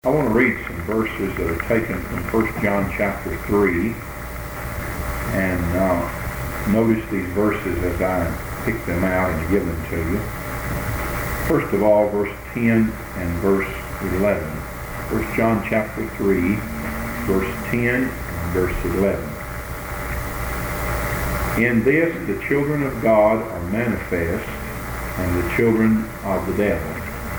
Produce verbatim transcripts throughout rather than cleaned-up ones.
I want to read some verses that are taken from First John chapter three, and uh, notice these verses as I pick them out and give them to you. First of all, verse ten and verse eleven. First John chapter three, verse ten and verse eleven. In this the children of God are manifest, and the children of the devil.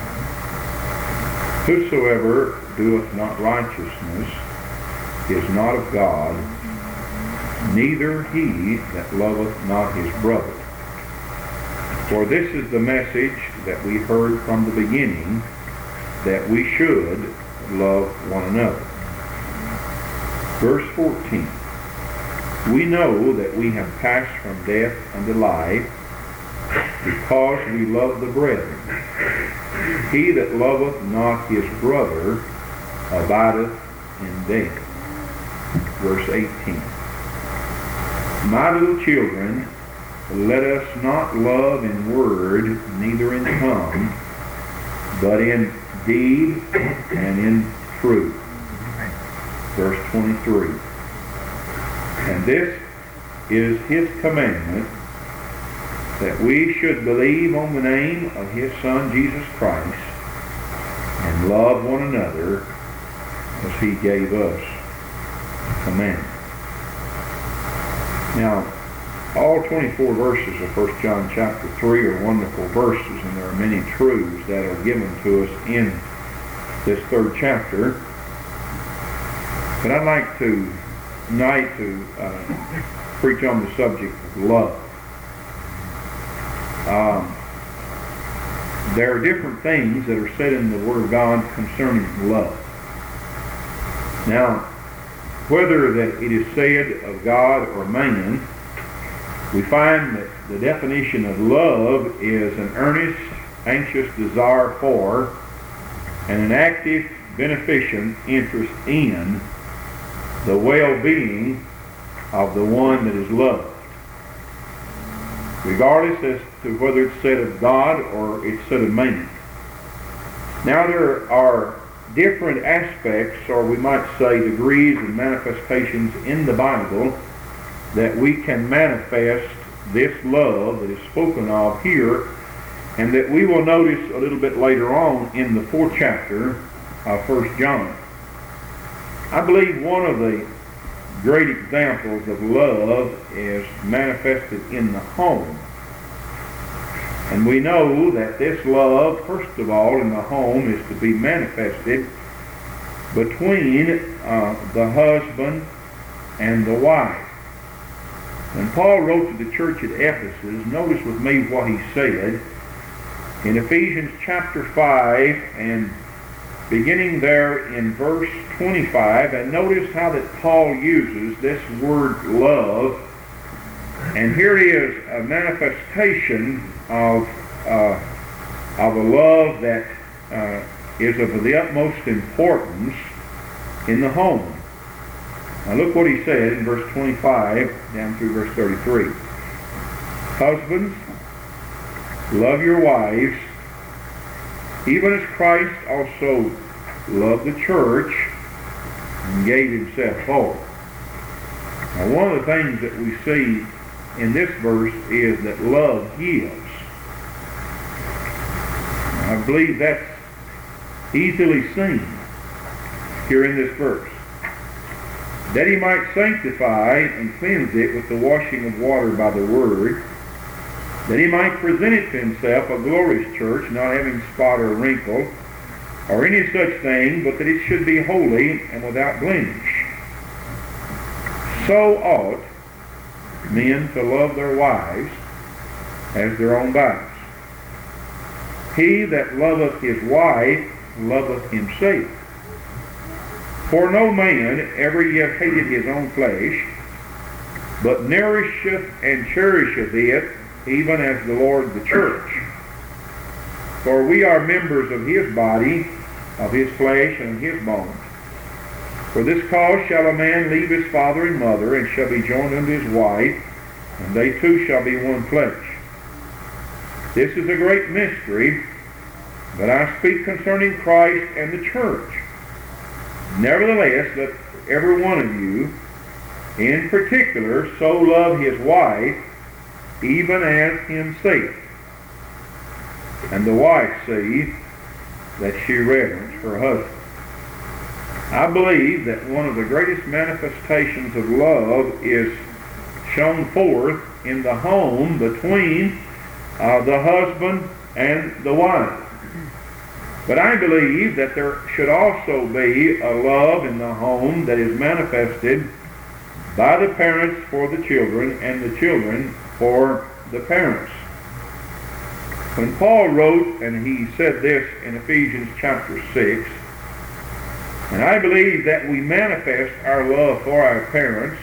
Whosoever doeth not righteousness is not of God, neither he that loveth not his brother. For this is the message that we heard from the beginning, that we should love one another. Verse fourteen. We know that we have passed from death unto life, because we love the brethren. He that loveth not his brother abideth in death. Verse eighteen. My little children, let us not love in word, neither in tongue, but in deed and in truth. Verse twenty-three. And this is his commandment, that we should believe on the name of his Son Jesus Christ, and love one another as he gave us commandment. Now, all twenty-four verses of First John chapter three are wonderful verses, and there are many truths that are given to us in this third chapter. But I'd like to tonight to uh, preach on the subject of love. Um, there are different things that are said in the Word of God concerning love. Now, whether that it is said of God or man, we find that the definition of love is an earnest, anxious desire for, and an active, beneficent interest in the well-being of the one that is loved, regardless as to whether it's said of God or it's said of man. Now, there are different aspects, or we might say degrees and manifestations in the Bible that we can manifest this love that is spoken of here, and that we will notice a little bit later on in the fourth chapter of First John. I believe one of the great examples of love is manifested in the home. And we know that this love, first of all, in the home is to be manifested between uh, the husband and the wife. When Paul wrote to the church at Ephesus, notice with me what he said in Ephesians chapter five, and beginning there in verse twenty-five, and notice how that Paul uses this word love. And here is a manifestation of uh, of a love that uh, is of the utmost importance in the home. Now look what he said in verse twenty-five down through verse thirty-three. Husbands, love your wives, even as Christ also loved the church and gave himself for it. Now, one of the things that we see in this verse is that love gives. I believe that's easily seen here in this verse. That he might sanctify and cleanse it with the washing of water by the word, that he might present it to himself a glorious church, not having spot or wrinkle, or any such thing, but that it should be holy and without blemish. So ought men to love their wives as their own bodies. He that loveth his wife loveth himself. For no man ever yet hated his own flesh, but nourisheth and cherisheth it, even as the Lord the church. For we are members of his body, of his flesh, and of his bones. For this cause shall a man leave his father and mother, and shall be joined unto his wife, and they two shall be one flesh. This is a great mystery, but I speak concerning Christ and the church. Nevertheless, let every one of you in particular so love his wife, even as himself, and the wife see that she reverence her husband. I believe that one of the greatest manifestations of love is shown forth in the home between uh, the husband and the wife. But I believe that there should also be a love in the home that is manifested by the parents for the children and the children for the parents. When Paul wrote, and he said this in Ephesians chapter six, and I believe that we manifest our love for our parents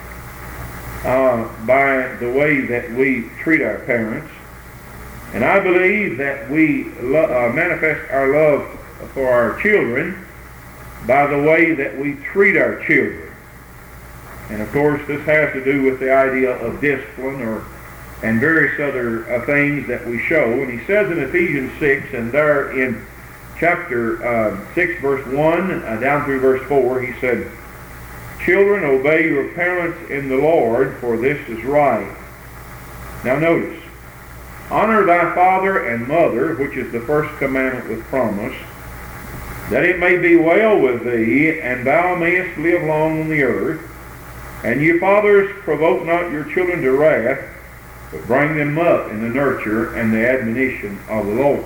uh, by the way that we treat our parents. And I believe that we lo- uh, manifest our love for our children by the way that we treat our children. And of course, this has to do with the idea of discipline or and various other uh, things that we show. And he says in Ephesians six, and there in chapter uh, six, verse one, uh, down through verse four, he said, "Children, obey your parents in the Lord, for this is right." Now notice, "Honor thy father and mother," which is the first commandment with promise, "that it may be well with thee, and thou mayest live long on the earth. And ye fathers, provoke not your children to wrath, but bring them up in the nurture and the admonition of the Lord."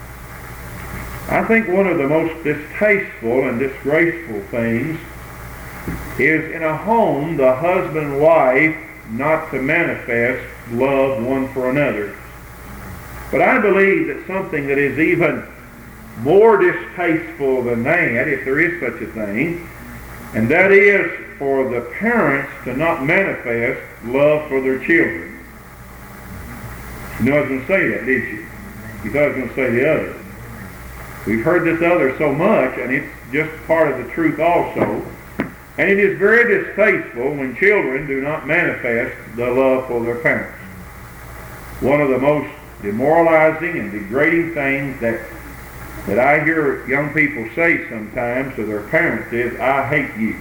I think one of the most distasteful and disgraceful things is in a home the husband and wife not to manifest love one for another. But I believe that something that is even more distasteful than that, if there is such a thing, and that is for the parents to not manifest love for their children. You know I was going to say that, did you? You thought I was going to say the other. We've heard this other so much, and it's just part of the truth also. And it is very distasteful when children do not manifest the love for their parents. One of the most demoralizing and degrading things that that I hear young people say sometimes to their parents is, "I hate you."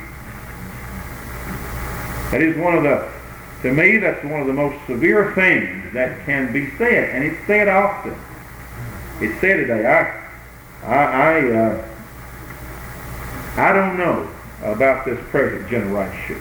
That is one of the, to me, that's one of the most severe things that can be said, and it's said often. It's said today. I, I, I, uh, I don't know about this present generation.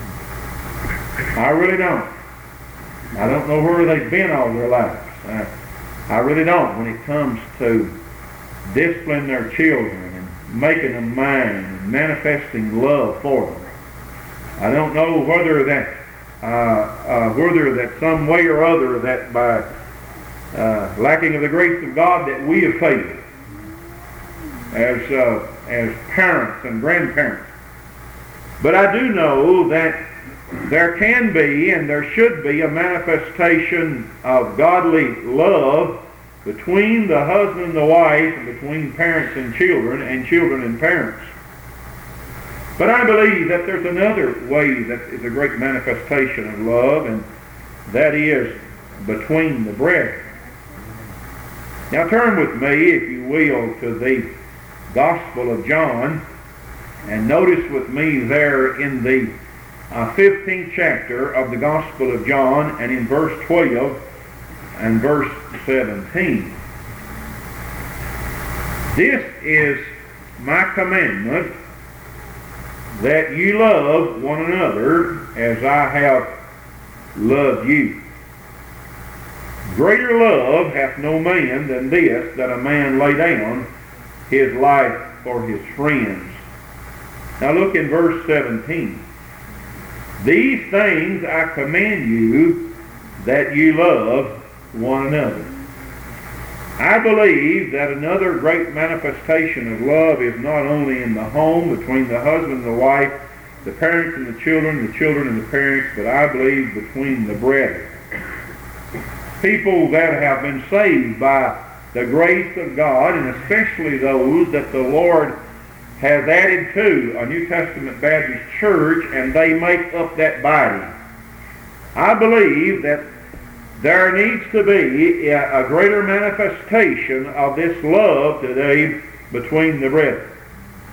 I really don't. I don't know where they've been all their lives. I, I really don't when it comes to disciplining their children and making them mine and manifesting love for them. I don't know whether that, uh, uh, whether that some way or other that by uh, lacking of the grace of God that we have failed as uh, as parents and grandparents. But I do know that there can be and there should be a manifestation of godly love between the husband and the wife, and between parents and children, and children and parents. But I believe that there's another way that is a great manifestation of love, and that is between the brethren. Now turn with me, if you will, to the Gospel of John, and notice with me there in the uh, fifteenth chapter of the Gospel of John, and in verse twelve and verse seventeen. "This is my commandment, that you love one another as I have loved you. Greater love hath no man than this, that a man lay down his life for his friends." Now look in verse seventeen. "These things I command you, that you love one another." I believe that another great manifestation of love is not only in the home between the husband and the wife, the parents and the children, the children and the parents, but I believe between the brethren. People that have been saved by the grace of God, and especially those that the Lord has added to a New Testament Baptist church, and they make up that body. I believe that there needs to be a greater manifestation of this love today between the brethren.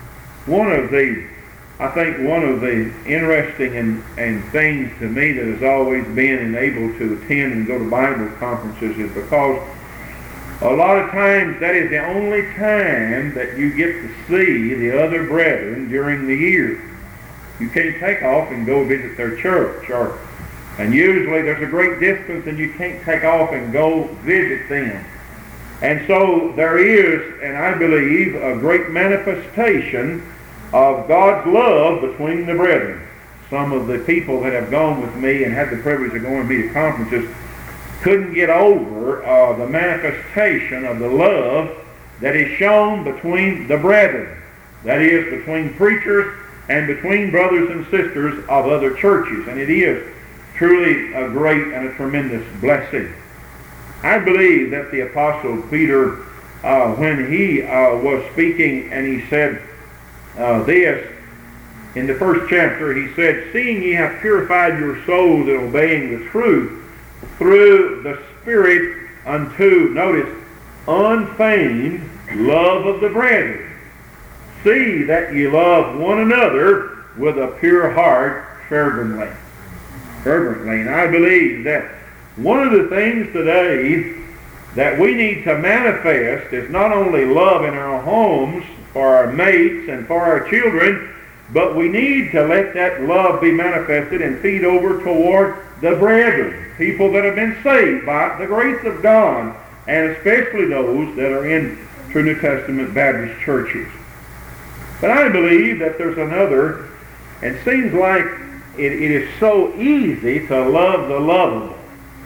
one of the, I think one of the interesting and, and things to me that has always been and able to attend and go to Bible conferences is because a lot of times that is the only time that you get to see the other brethren during the year. You can't take off and go visit their church, or and usually there's a great distance and you can't take off and go visit them. And so there is, and I believe, a great manifestation of God's love between the brethren. Some of the people that have gone with me and had the privilege of going to me to conferences couldn't get over uh, the manifestation of the love that is shown between the brethren. That is, between preachers and between brothers and sisters of other churches. And it is truly a great and a tremendous blessing. I believe that the Apostle Peter, uh, when he uh, was speaking and he said uh, this, in the first chapter, he said, "Seeing ye have purified your souls in obeying the truth, through the Spirit unto," notice, "unfeigned love of the brethren. See that ye love one another with a pure heart fervently." Fervently. And I believe that one of the things today that we need to manifest is not only love in our homes for our mates and for our children, but we need to let that love be manifested and feed over toward the brethren, people that have been saved by the grace of God, and especially those that are in true New Testament Baptist churches. But I believe that there's another, and it seems like it, it is so easy to love the lovable.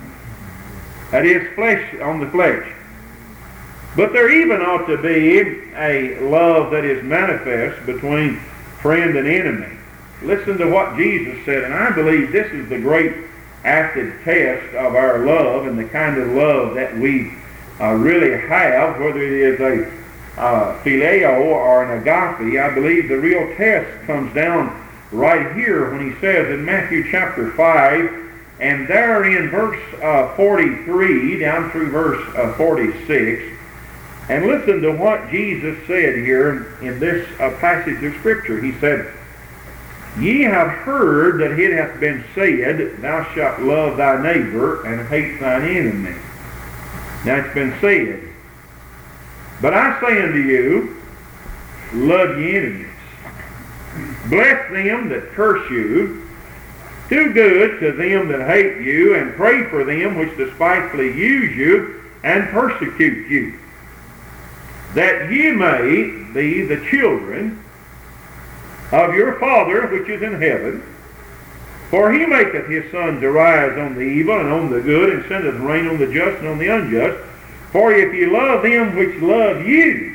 That is, flesh on the flesh. But there even ought to be a love that is manifest between friend and enemy. Listen to what Jesus said, and I believe this is the great acid test of our love and the kind of love that we uh, really have, whether it is a uh, phileo or an agape. I believe the real test comes down right here when he says in Matthew chapter five, and there in verse uh, forty-three down through verse uh, forty-six, and listen to what Jesus said here in this uh, passage of Scripture. He said, "Ye have heard that it hath been said, Thou shalt love thy neighbor and hate thine enemy." Now it's been said. "But I say unto you, love ye enemies. Bless them that curse you. Do good to them that hate you, and pray for them which despitefully use you and persecute you, that ye may be the children of your Father which is in heaven. For he maketh his sun to rise on the evil and on the good, and sendeth rain on the just and on the unjust. For if ye love them which love you,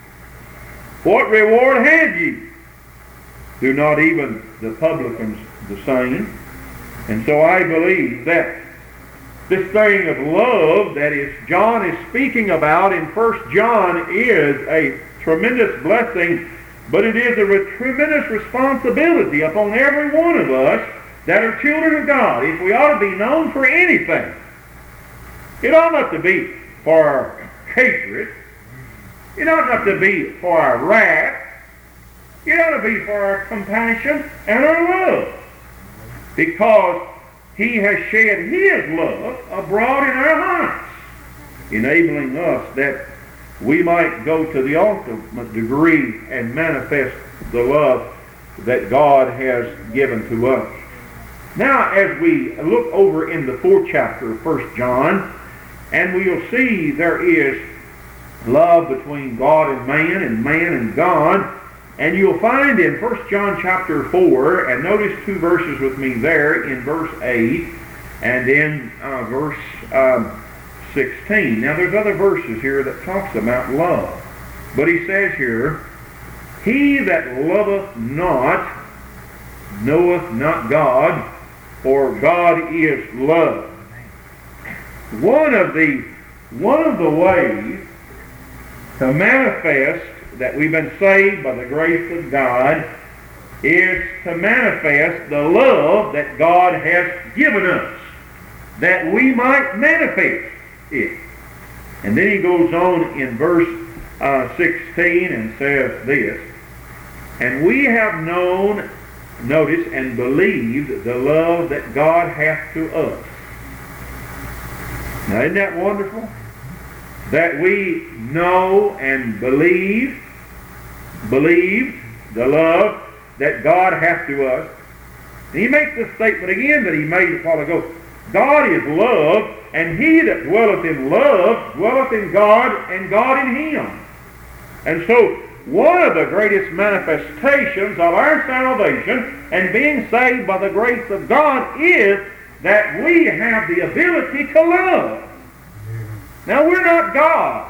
what reward have ye? Do not even the publicans the same?" And so I believe that this thing of love that is John is speaking about in First John is a tremendous blessing, but it is a re- tremendous responsibility upon every one of us that are children of God. If we ought to be known for anything, it ought not to be for our hatred. It ought not to be for our wrath. It ought to be for our compassion and our love, because he has shed his love abroad in our hearts, enabling us that we might go to the ultimate degree and manifest the love that God has given to us. Now, as we look over in the fourth chapter of First John, and we'll see there is love between God and man, and man and God. And you'll find in First John chapter four, and notice two verses with me there, in verse eight and in uh, verse um, sixteen. Now there's other verses here that talks about love. But he says here, "He that loveth not knoweth not God, for God is love." One of the one of the ways to manifest that we've been saved by the grace of God is to manifest the love that God has given us, that we might manifest it. And then he goes on in verse uh, sixteen and says this, And we have known, notice, and believed the love that God hath to us. Now, isn't that wonderful? That we know and believe, believed the love that God hath to us. And he makes this statement again that he made a while ago. God is love, and he that dwelleth in love dwelleth in God, and God in him. And so, one of the greatest manifestations of our salvation and being saved by the grace of God is that we have the ability to love. Now, we're not God.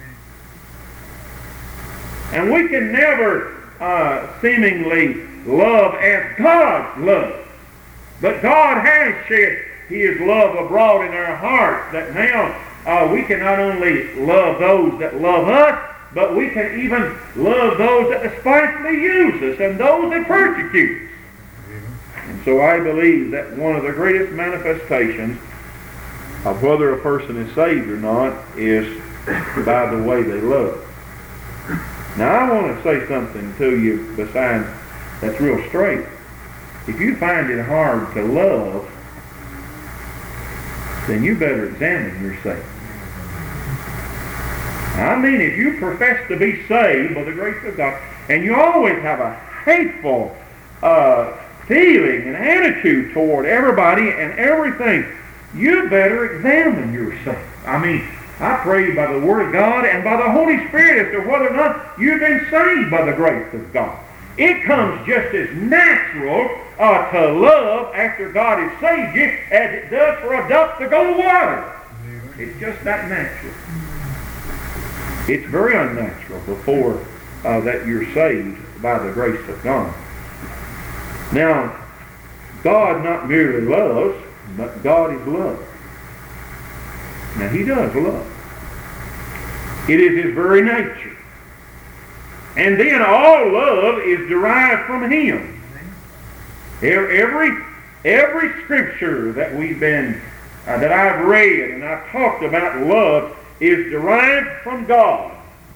And we can never uh, seemingly love as God loves. But God has shed his love abroad in our hearts, that now uh, we can not only love those that love us, but we can even love those that despitefully use us and those that persecute us. And so I believe that one of the greatest manifestations of whether a person is saved or not is by the way they love. Now, I want to say something to you besides that's real straight. If you find it hard to love, then you better examine yourself. I mean, if you profess to be saved by the grace of God, and you always have a hateful uh, feeling and attitude toward everybody and everything, you better examine yourself. I mean, I pray by the Word of God and by the Holy Spirit as to whether or not you've been saved by the grace of God. It comes just as natural uh, to love after God has saved you as it does for a duck to go to water. It's just that natural. It's very unnatural before uh, that you're saved by the grace of God. Now, God not merely loves, but God is love. Now, he does love. It is his very nature. And then all love is derived from him. Every, every scripture that we've been, uh, that I've read and I've talked about love is derived from God.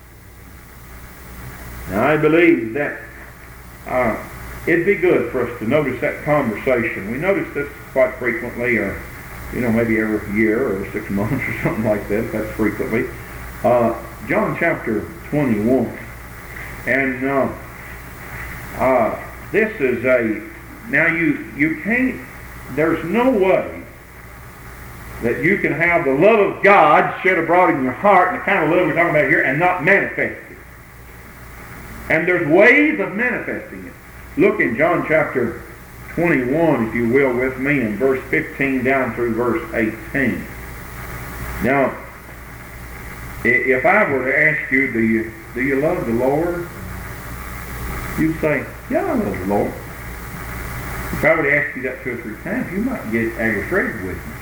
Now, I believe that uh, it'd be good for us to notice that conversation. We notice this quite frequently, or, you know, maybe every year or six months or something like that, that's frequently. Uh, John chapter twenty-one. And uh, uh, this is a, now you, you can't, there's no way that you can have the love of God shed abroad in your heart, and the kind of love we're talking about here, and not manifest it. And there's ways of manifesting it. Look in John chapter twenty-one, if you will, with me, in verse fifteen down through verse eighteen. Now, if I were to ask you, do you, do you love the Lord? You'd say, yeah, I love the Lord. If I were to ask you that two or three times, you might get aggravated with me.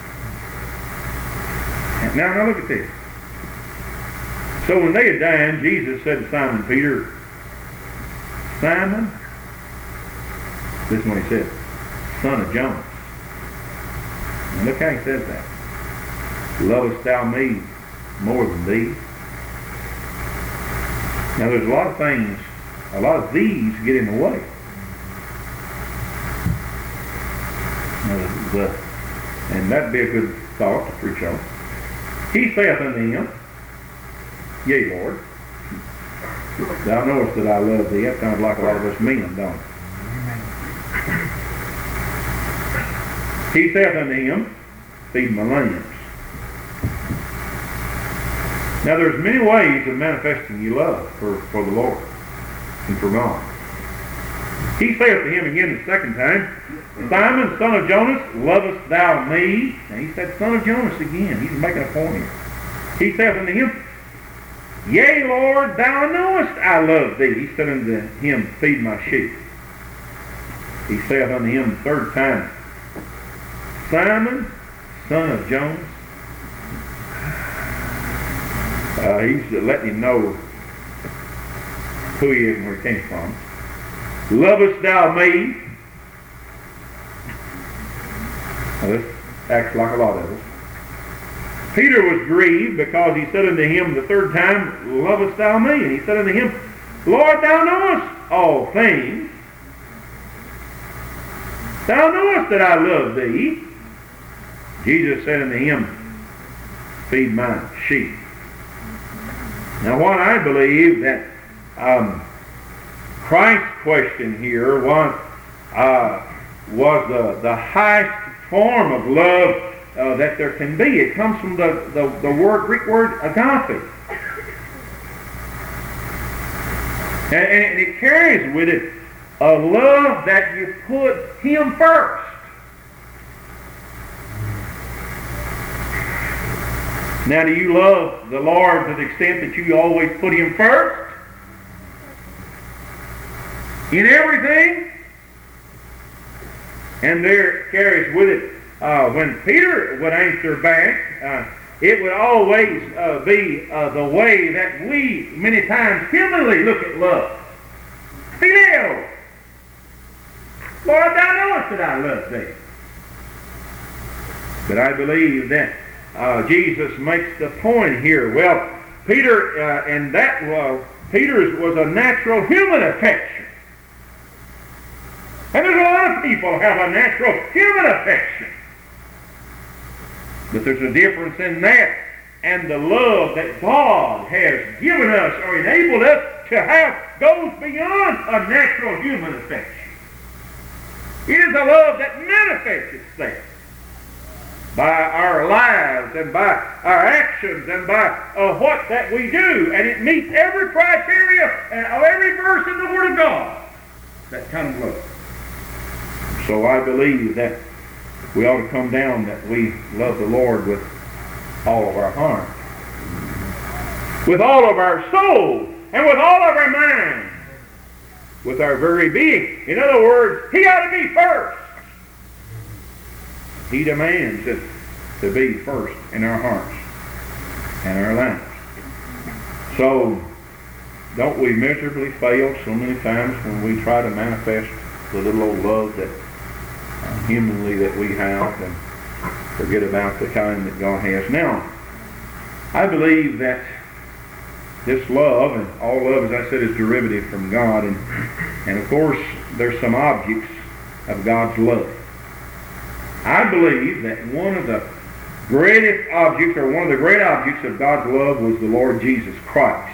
Now, now look at this. So when they had dined, Jesus said to Simon Peter, Simon, this is what he said, son of Jonas. And look how he says that. Lovest thou me more than these? Now there's a lot of things, a lot of these get in the way. Now, the, and that'd be a good thought to preach on. He saith unto him, Yea, Lord, thou knowest that I love thee. That sounds like a lot of us men, don't it? He saith unto him, Feed my lambs. Now there's many ways of manifesting your love for, for the Lord and for God. He saith to him again the second time, Simon, son of Jonas, lovest thou me? And he said, son of Jonas again. He's making a point here. He saith unto him, Yea, Lord, thou knowest I love thee. He said unto him, Feed my sheep. He saith unto him the third time, Simon, son of Jonas. Uh, he's letting him know who he is and where he came from. Lovest thou me? Now, this acts like a lot of us. Peter was grieved because he said unto him the third time, Lovest thou me? And he said unto him, Lord, thou knowest all things. Thou knowest that I love thee. Jesus said unto him, feed my sheep. Now what I believe that um, Christ's question here was, uh, was the, the highest form of love uh, that there can be. It comes from the, the, the word, Greek word agape. And, and it carries with it a love that you put him first. Now, do you love the Lord to the extent that you always put him first? In everything? And there carries with it, uh, when Peter would answer back, uh, it would always uh, be uh, the way that we, many times, humanly look at love. Phileo, Lord, thou knowest that I love thee. But I believe that uh, Jesus makes the point here. Well, Peter, uh, and that uh, Peter's was a natural human affection. And there's a lot of people who have a natural human affection. But there's a difference in that and the love that God has given us or enabled us to have goes beyond a natural human affection. It is a love that manifests itself by our lives and by our actions and by uh, what that we do. And it meets every criteria of every verse in the Word of God that comes love. So I believe that we ought to come down that we love the Lord with all of our heart, with all of our soul, and with all of our mind, with our very being. In other words, he ought to be first. He demands it to be first in our hearts and our lives. So, don't we miserably fail so many times when we try to manifest the little old love that uh, humanly that we have and forget about the kind that God has? Now, I believe that this love, and all love, as I said, is derivative from God, and, and of course, there's some objects of God's love. I believe that one of the greatest objects, or one of the great objects of God's love was the Lord Jesus Christ.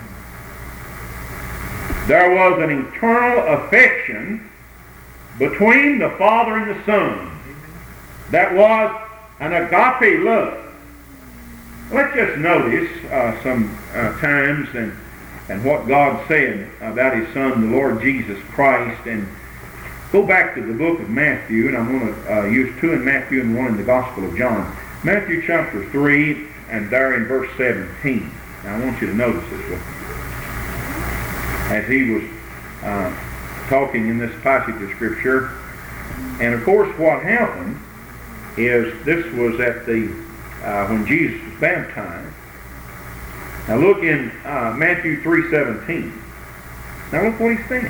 There was an eternal affection between the Father and the Son that was an agape love. Let's just notice uh, some uh, times and, and what God said about His Son, the Lord Jesus Christ, and go back to the book of Matthew, and I'm going to uh, use two in Matthew and one in the Gospel of John. Matthew chapter three, and there in verse seventeen. Now I want you to notice this with me. As he was uh, talking in this passage of Scripture, and of course what happened is this was at the Uh, when Jesus was baptized. Now look in uh, Matthew three seventeen. Now look what he said.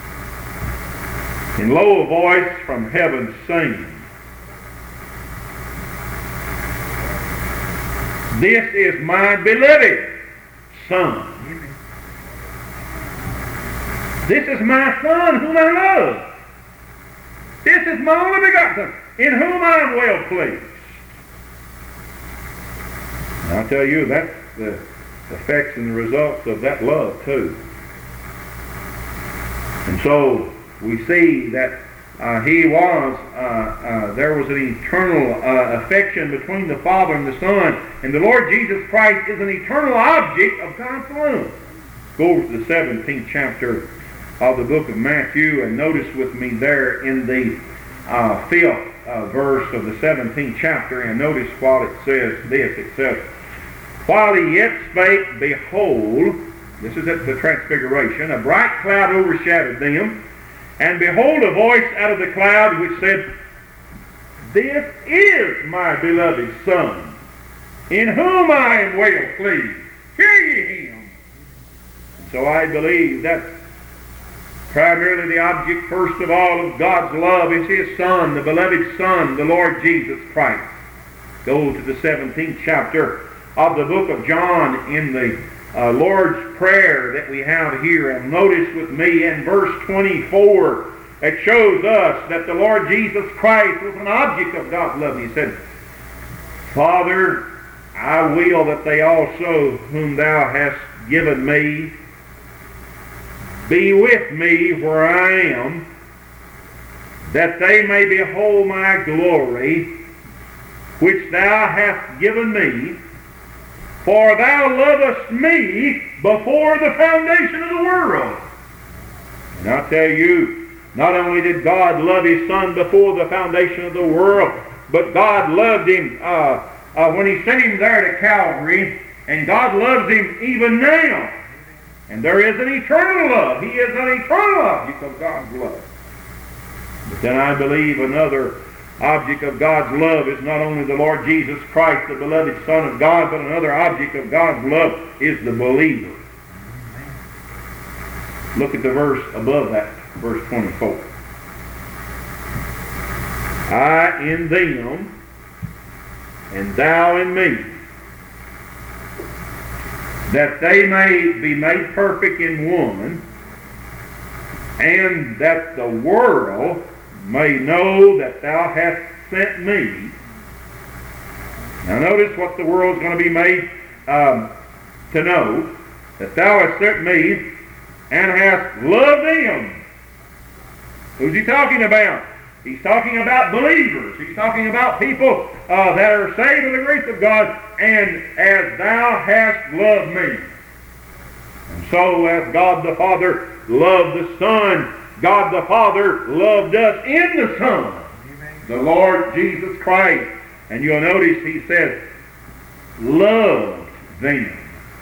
In low a voice from heaven saying, "This is my beloved Son. This is my Son whom I love. This is my only begotten, in whom I am well pleased." And I'll tell you, that's the effects and the results of that love, too. And so, we see that uh, he was, uh, uh, there was an eternal uh, affection between the Father and the Son, and the Lord Jesus Christ is an eternal object of God's love. Go over to the seventeenth chapter of the book of Matthew, and notice with me there in the uh, fifth uh, verse of the seventeenth chapter, and notice while it says this, it says, "While he yet spake, behold," this is at the transfiguration, "a bright cloud overshadowed them, and behold a voice out of the cloud which said, This is my beloved Son, in whom I am well pleased. Hear ye him." And so I believe that's primarily the object, first of all, of God's love is His Son, the beloved Son, the Lord Jesus Christ. Go to the seventeenth chapter of the book of John in the uh, Lord's Prayer that we have here. And notice with me in verse twenty-four, it shows us that the Lord Jesus Christ was an object of God's love. He said, Father, I will that they also whom thou hast given me be with me where I am, that they may behold my glory, which thou hast given me, for thou lovest me before the foundation of the world. And I tell you, not only did God love His Son before the foundation of the world, but God loved Him uh, uh, when He sent Him there to Calvary, and God loves Him even now. And there is an eternal love. He is an eternal object of God's love. But then I believe another object of God's love is not only the Lord Jesus Christ, the beloved Son of God, but another object of God's love is the believer. Look at the verse above that, verse twenty-four. I in them, and thou in me, that they may be made perfect in one, and that the world may know that thou hast sent me. Now notice what the world's going to be made um, to know, that thou hast sent me, and hast loved them. Who's he talking about? He's talking about believers. He's talking about people uh, that are saved by the grace of God, and as thou hast loved me. And so as God the Father loved the Son, God the Father loved us in the Son, the Lord Jesus Christ. And you'll notice he says, loved them.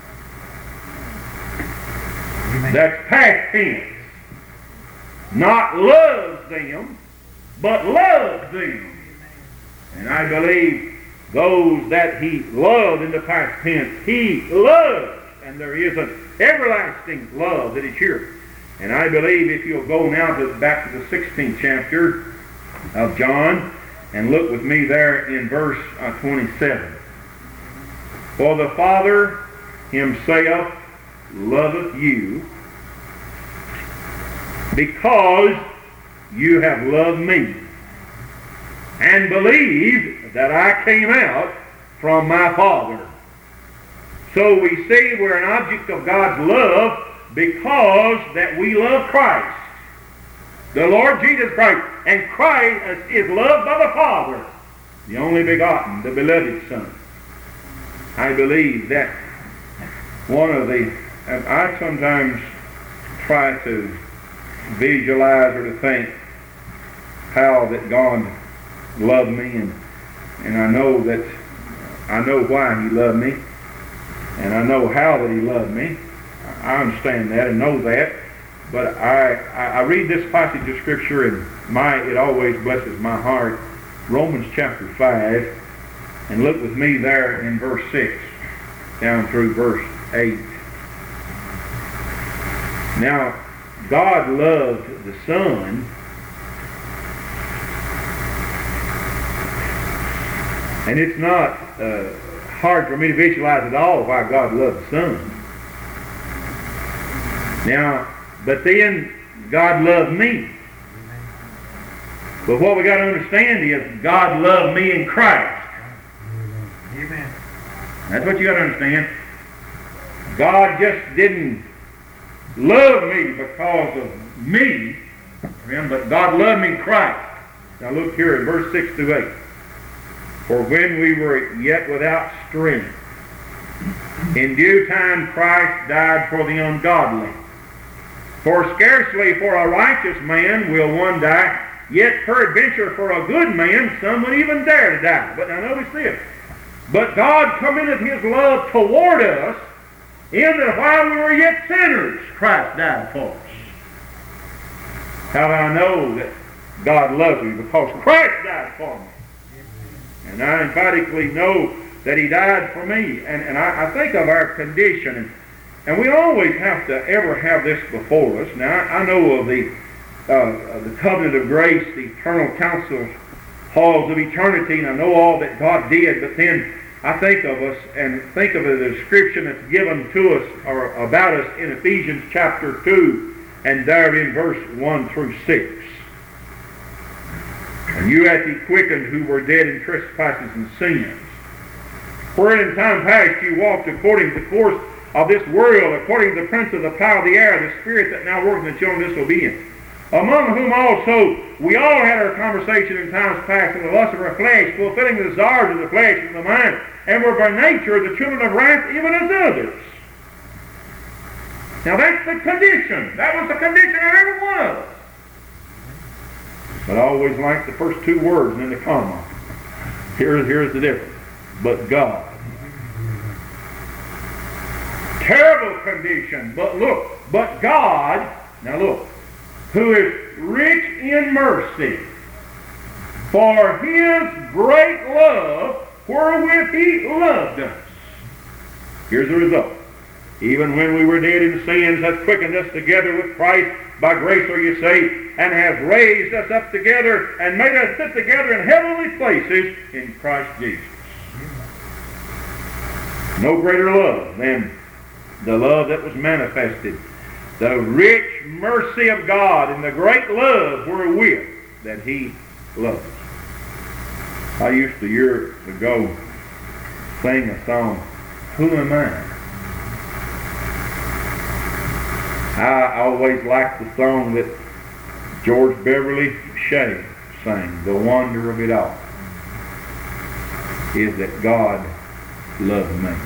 That's past tense. Not loves them, but loves them. And I believe those that he loved in the past tense, he loves. And there is an everlasting love that is here. And I believe if you'll go now to back to the sixteenth chapter of John, and look with me there in verse uh, twenty-seven. For the Father himself loveth you, because you have loved me, and believed that I came out from my Father. So we see we're an object of God's love because that we love Christ, the Lord Jesus Christ. And Christ is loved by the Father, the only begotten, the beloved Son. I believe that one of the, and I sometimes try to visualize or to think how that God loved me, and and I know that I know why he loved me, and I know how that he loved me. I understand that and know that, but I, I, I read this passage of Scripture, and my it always blesses my heart. Romans chapter five, and look with me there in verse six down through verse eight. Now, God loved the Son, and it's not uh, hard for me to visualize at all why God loved the Son. Now, but then God loved me. But what we got to understand is God loved me in Christ. Amen. That's what you got to understand. God just didn't love me because of me, but God loved me in Christ. Now look here in verse six through eight. For when we were yet without strength, in due time Christ died for the ungodly. For scarcely for a righteous man will one die, yet peradventure for a good man some would even dare to die. But now notice this. But God commendeth his love toward us, in that while we were yet sinners, Christ died for us. How do I know that God loves me? Because Christ died for me. And I emphatically know that he died for me. And, and I, I think of our condition, and, and we always have to ever have this before us. Now, I, I know of the, uh, of the covenant of grace, the eternal counsel halls of eternity, and I know all that God did, but then I think of us and think of the description that's given to us or about us in Ephesians chapter two and there in verse one through six. And you hath he quickened who were dead in trespasses and sins, wherein in time past you walked according to the course of this world, according to the prince of the power of the air, the spirit that now works in the children of disobedience, among whom also we all had our conversation in times past in the lust of our flesh, fulfilling the desires of the flesh and the mind, and were by nature the children of wrath even as others. Now that's the condition. That was the condition of every one of us. But I always like the first two words and then the comma. Here's, here's the difference. But God. Terrible condition. But look, but God, now look, who is rich in mercy, for his great love wherewith he loved us. Here's the result. Even when we were dead in sins, hath quickened us together with Christ. By grace are you saved, and hath raised us up together, and made us sit together in heavenly places in Christ Jesus. No greater love than the love that was manifested. The rich mercy of God and the great love wherewith that he loves us. I used to years ago sing a song, Who Am I? I always liked the song that George Beverly Shea sang, The Wonder of It All, is that God loved me.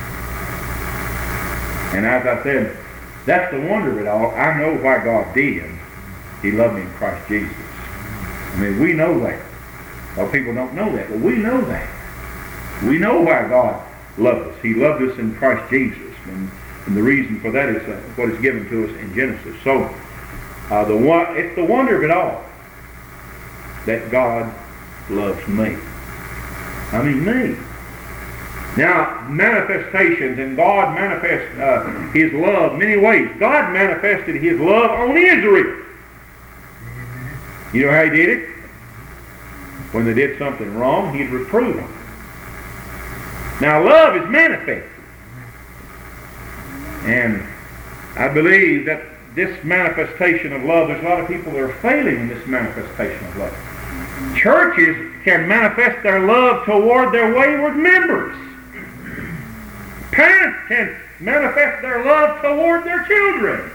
And as I said, that's the wonder of it all. I know why God did. He loved me in Christ Jesus. I mean, we know that. A lot of people don't know that, but we know that. We know why God loved us. He loved us in Christ Jesus. And, and the reason for that is uh, what is given to us in Genesis. So, uh, the one, it's the wonder of it all that God loves me. I mean, me. Now, manifestations, and God manifests uh, his love many ways. God manifested his love on Israel. You know how he did it? When they did something wrong, he'd reprove them. Now, love is manifested. And I believe that this manifestation of love, there's a lot of people that are failing in this manifestation of love. Churches can manifest their love toward their wayward members. Parents can manifest their love toward their children.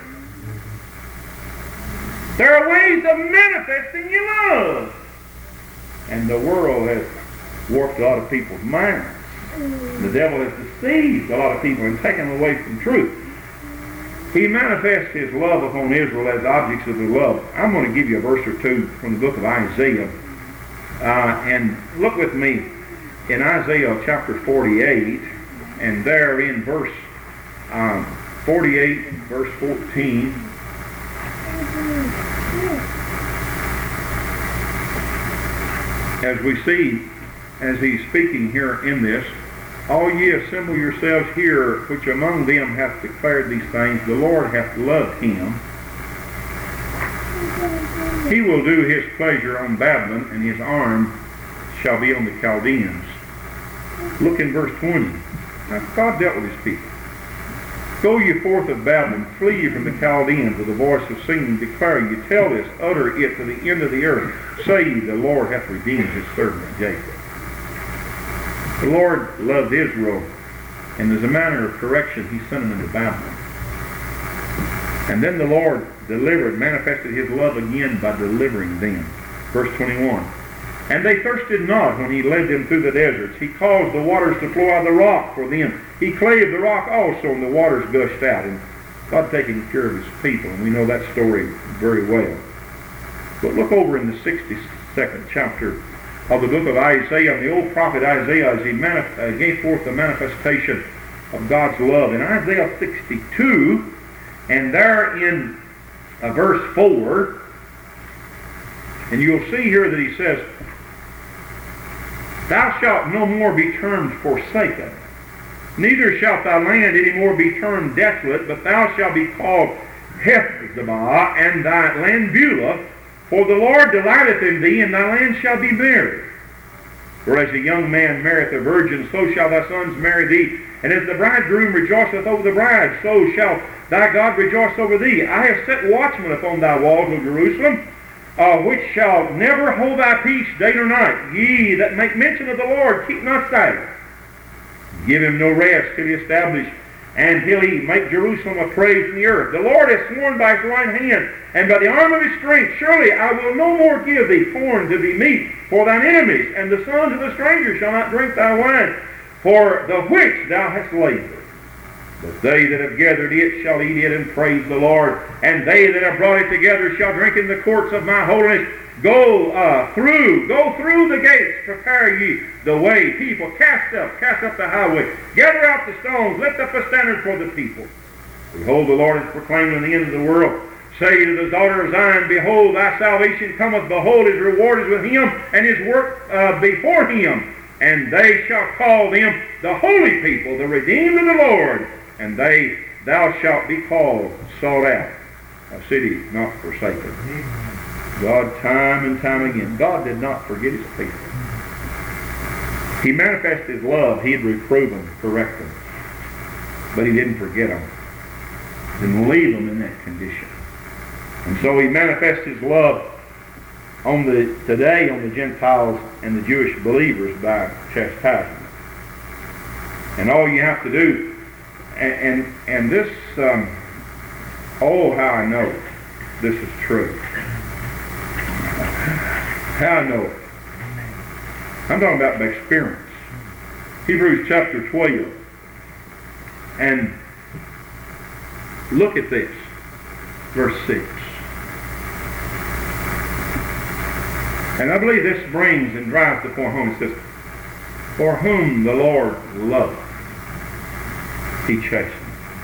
There are ways of manifesting your love. And the world has warped a lot of people's minds. The devil has deceived a lot of people and taken them away from truth. He manifests his love upon Israel as objects of his love. I'm going to give you a verse or two from the book of Isaiah. Uh, and look with me in Isaiah chapter forty-eight, and there in verse um, forty-eight, verse fourteen. As we see, as he's speaking here in this, all ye assemble yourselves here, which among them hath declared these things. The Lord hath loved him. He will do his pleasure on Babylon, and his arm shall be on the Chaldeans. Look in verse twenty. Now, God dealt with his people. Go ye forth of Babylon, flee ye from the Chaldeans with the voice of singing, declare ye, tell this, utter it to the end of the earth. Say ye, the Lord hath redeemed his servant Jacob. The Lord loved Israel, and as a manner of correction, he sent them into Babylon. And then the Lord delivered, manifested his love again by delivering them. Verse twenty-one. And they thirsted not when he led them through the deserts. He caused the waters to flow out of the rock for them. He clave the rock also, and the waters gushed out. And God taking care of his people, and we know that story very well. But look over in the sixty-second chapter of the book of Isaiah, and the old prophet Isaiah, as he manif- uh, gave forth the manifestation of God's love. In Isaiah sixty-two, and there in uh, verse four, and you'll see here that he says, Thou shalt no more be termed forsaken, neither shalt thy land any more be termed desolate, but thou shalt be called Hephzibah, and thy land Beulah, for the Lord delighteth in thee, and thy land shall be buried. For as a young man marrieth a virgin, so shall thy sons marry thee. And as the bridegroom rejoiceth over the bride, so shall thy God rejoice over thee. I have set watchmen upon thy walls, O Jerusalem, uh, which shall never hold thy peace day nor night. Ye that make mention of the Lord, keep not silent. Give him no rest till he establish, and till he make Jerusalem a praise in the earth. The Lord has sworn by his right hand, and by the arm of his strength, surely I will no more give thee corn to be meat for thine enemies, and the sons of the stranger shall not drink thy wine, for the which thou hast labored. But they that have gathered it shall eat it and praise the Lord, and they that have brought it together shall drink in the courts of my holiness. Go uh, through, go through the gates, prepare ye the way. People, cast up, cast up the highway, gather out the stones, lift up a standard for the people. Behold, the Lord is proclaimed in the end of the world. Say to the daughter of Zion, behold, thy salvation cometh. Behold, his reward is with him, and his work uh, before him. And they shall call them the holy people, the redeemed of the Lord. And they, thou shalt be called, sought out, a city not forsaken. God, time and time again, God did not forget his people. He manifested his love. He had reproved them, corrected them. But he didn't forget them. Didn't leave them in that condition. And so he manifests his love on the today on the Gentiles and the Jewish believers by chastisement. And all you have to do, and and, and this, um, oh, how I know this is true. How I know it. I'm talking about by experience. Hebrews chapter twelve. And look at this. Verse six. And I believe this brings and drives the point home. It says, for whom the Lord loveth, he chasteneth.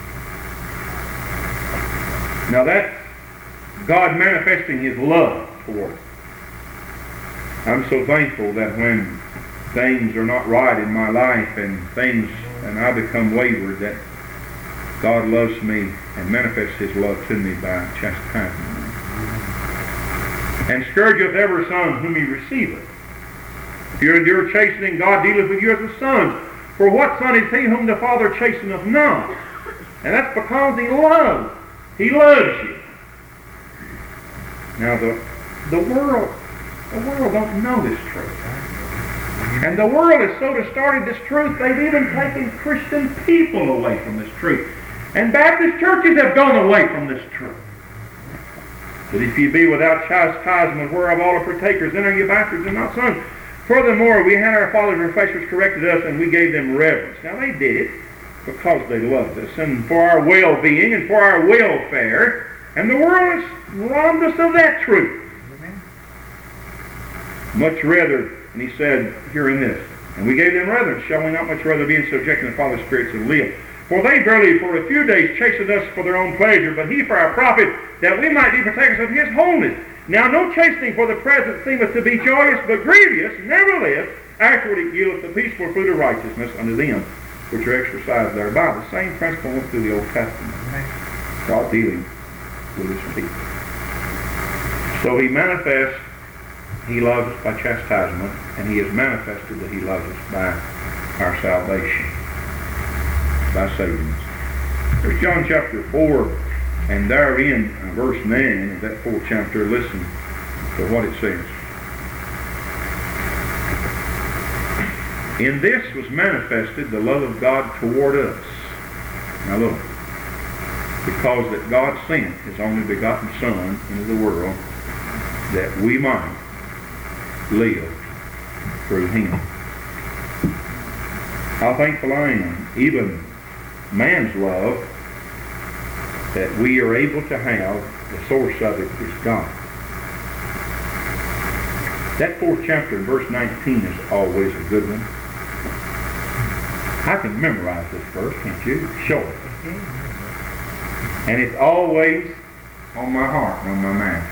Now that's God manifesting his love toward us. I'm so thankful that when things are not right in my life and things, and I become wayward, that God loves me and manifests his love to me by chastisement. And scourgeth every son whom he receiveth. If you endure chastening, God dealeth with you as a son. For what son is he whom the Father chasteneth not? And that's because he loves. He loves you. Now the the world, the world don't know this truth. And the world has so distorted this truth, they've even taken Christian people away from this truth. And Baptist churches have gone away from this truth. But if you be without chastisement, whereof all are partakers, then are you bastards and not sons. Furthermore, we had our fathers and professors corrected us, and we gave them reverence. Now they did it because they loved us, and for our well-being, and for our welfare. And the world has robbed us of that truth. Amen. Much rather, and he said, hearing this, and we gave them reverence, shall we not much rather be in subjection to the Father's spirits and live? For they verily for a few days chastened us for their own pleasure, but he for our profit, that we might be partakers of his wholeness. Now no chastening for the present seemeth to be joyous, but grievous. Nevertheless, afterward it yieldeth the peaceful fruit of righteousness unto them which are exercised thereby. The same principle went through the Old Testament. God dealing with his people. So he manifests, he loves us by chastisement, and he has manifested that he loves us by our salvation, by saving us. There's John chapter four, and therein, uh, verse nine of that fourth chapter, listen to what it says. In this was manifested the love of God toward us. Now look, because that God sent his only begotten Son into the world that we might live through him. How thankful I am, even man's love, that we are able to have, the source of it is God. That fourth chapter, verse nineteen, is always a good one. I can memorize this verse, can't you? Sure. And it's always on my heart and on my mind.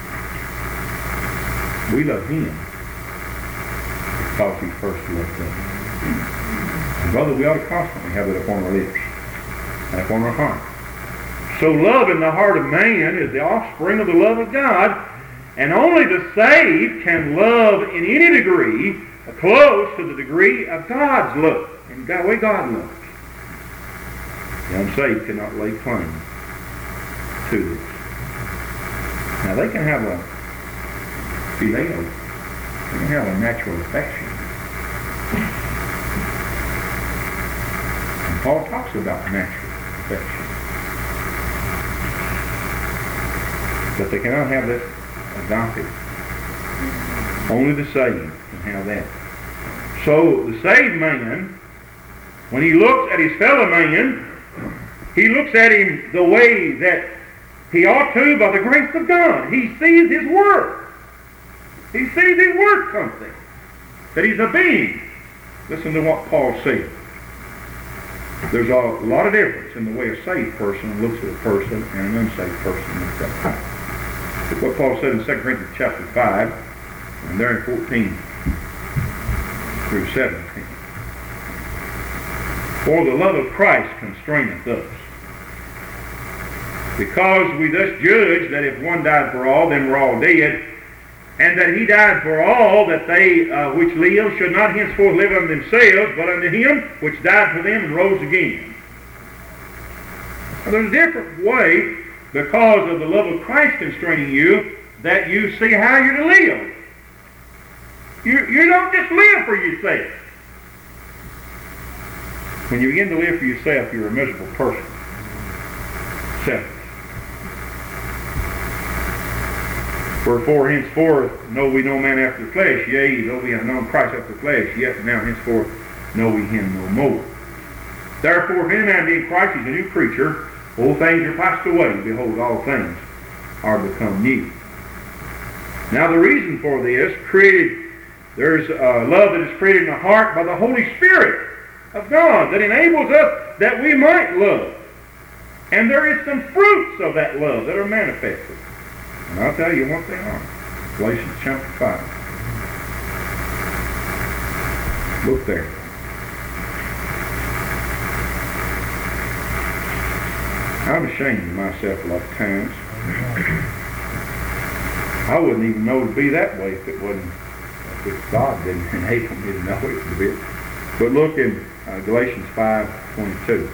We love him because he first loved us. And brother, we ought to constantly have it upon our lips and upon our heart. So love in the heart of man is the offspring of the love of God, and only the saved can love in any degree close to the degree of God's love, and the way God loves. The unsaved cannot lay claim to this. Now they can have a phileo, they can have a natural affection. And Paul talks about natural affection. But they cannot have that agape. Only the saved can have that. So the saved man, when he looks at his fellow man, he looks at him the way that he ought to by the grace of God. He sees his worth. He sees his worth something. That he's a being. Listen to what Paul said. There's a lot of difference in the way a saved person looks at a person and an unsaved person looks at a person. Look what Paul said in Second Corinthians chapter five, and there in fourteen through seventeen. For the love of Christ constraineth us, because we thus judge that if one died for all, then we're all dead, and that he died for all, that they uh, which live should not henceforth live unto themselves, but unto him which died for them and rose again. Now, there's a different way, because of the love of Christ constraining you, that you see how you're to live. You, you don't just live for yourself. When you begin to live for yourself, you're a miserable person. Selfish. Wherefore henceforth know we no man after the flesh, yea, though we have known Christ after the flesh, yet now henceforth know we him no more. Therefore, if any man be in Christ, he's a new creature. Old things are passed away. Behold, all things are become new. Now the reason for this, created, there's a love that is created in the heart by the Holy Spirit of God that enables us that we might love. And there is some fruits of that love that are manifested. And I'll tell you what they are. Galatians chapter five. Look there. I'm ashamed of myself a lot of times. I wouldn't even know to be that way if it wasn't, if God didn't enable me to know it a bit. But look in uh, Galatians five twenty-two.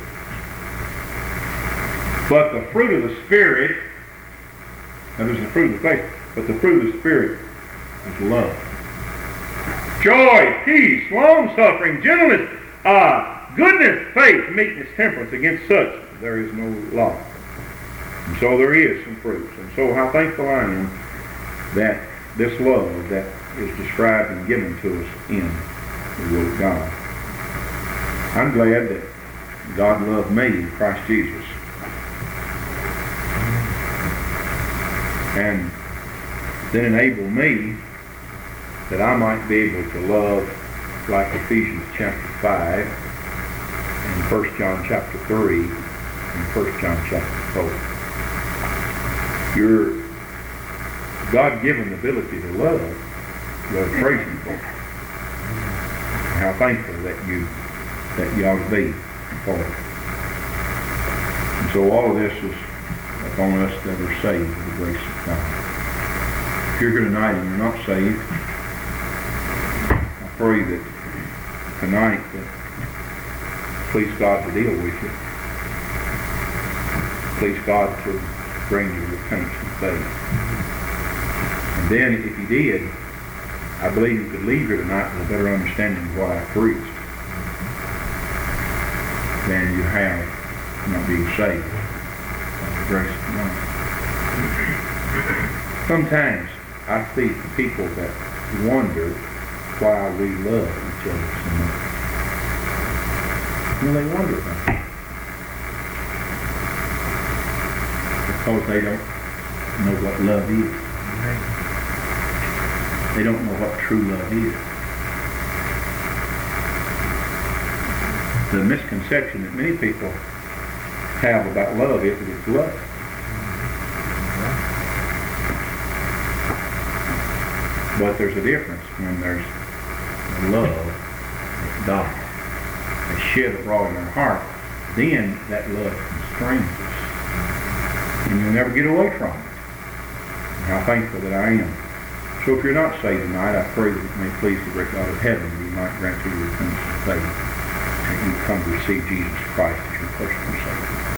But the fruit of the Spirit, now there's the fruit of the flesh, but the fruit of the Spirit is love, joy, peace, long-suffering, gentleness, uh, goodness, faith, meekness, temperance. Against such there is no law. And so there is some fruits. And so how thankful I am that this love that is described and given to us in the Word of God. I'm glad that God loved me in Christ Jesus. And then enable me that I might be able to love like Ephesians chapter five and First John chapter three and First John chapter four. Your God-given ability to love, you're praising for. How thankful that you that you ought to be for it. And so all of this is upon us that are saved by the grace of God. If you're here tonight and you're not saved, I pray that tonight that please God to deal with you. Please God to bring you repentance and faith. And then if you did, I believe you could leave here tonight with a better understanding of what I preached than you have not being saved by the grace of God. Sometimes I see people that wonder why we love each other so much. Well, they wonder about it. Because they don't know what love is. They don't know what true love is. The misconception that many people have about love is that it's love. But there's a difference when there's love that dies, that shed abroad in our heart. Then that love constrains us. And you'll never get away from it. And how thankful that I am. So if you're not saved tonight, I pray that it may please the great God of heaven that He might grant you repentance and faith, and you come to receive Jesus Christ as your personal Savior.